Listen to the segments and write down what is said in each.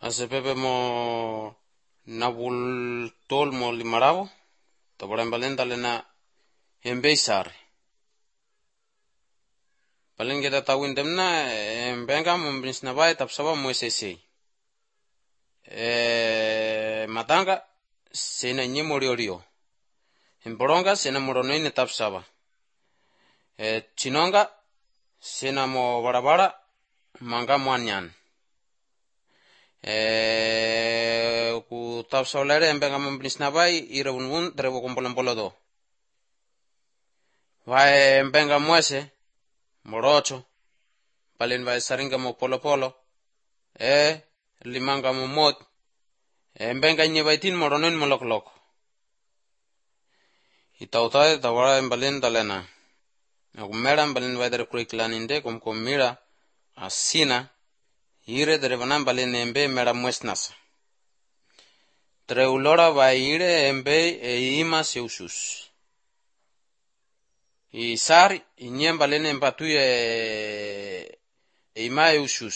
Asepepe mo nabul tol mo limarabo, tabaran balenda lena embesar. Balen kita tawin demna embenga mo binis na bay tapsaba mo sese. Matanga sena nye moriorio. Emporonga sena morono ine tapsaba. Chinonga sena mo barabara manga muanyan. Ku tapsaulere embenga mo binis na bay ira unun trebo kompolo do. Vai embenga muese morocho. Balen vai saringa mo polo. Limanga mo mod. Embenga nye baitin moronoin molok. Itautay tawara embalen dalena. Agumera embalen vai dere kuriklan inde komira asina ire dere banan balen embe mera muesnasa. Dere ulora vai ire embe ima seusus. Isar inyen balen empatu ima eusus.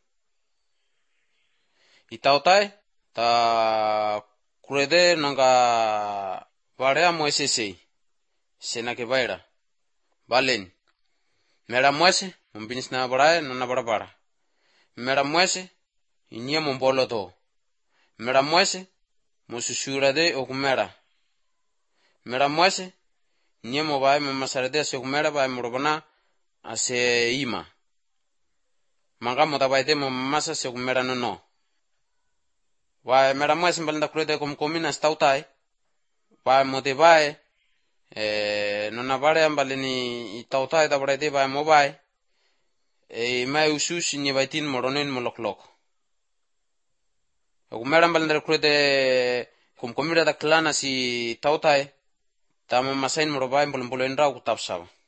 Itautay ta kurede nanga varea muesese sena ke baira balen mera muese mbinis na barae na barabara mera muese inye mombolo to mera muese mususura de okumera mera muese inye mo bae masarede se okumera bae morobana ase ima manga motabaite mo masa se okumera no Vai mera muese mbalenda kurede komina stautai vai motivae nona vare ambalini itautai tabarete vai mobai mai usus ni baitin moronen molok mera mbalenda kurede komira da klana si tautai tama masain morobai mbolo endra ku tapsaba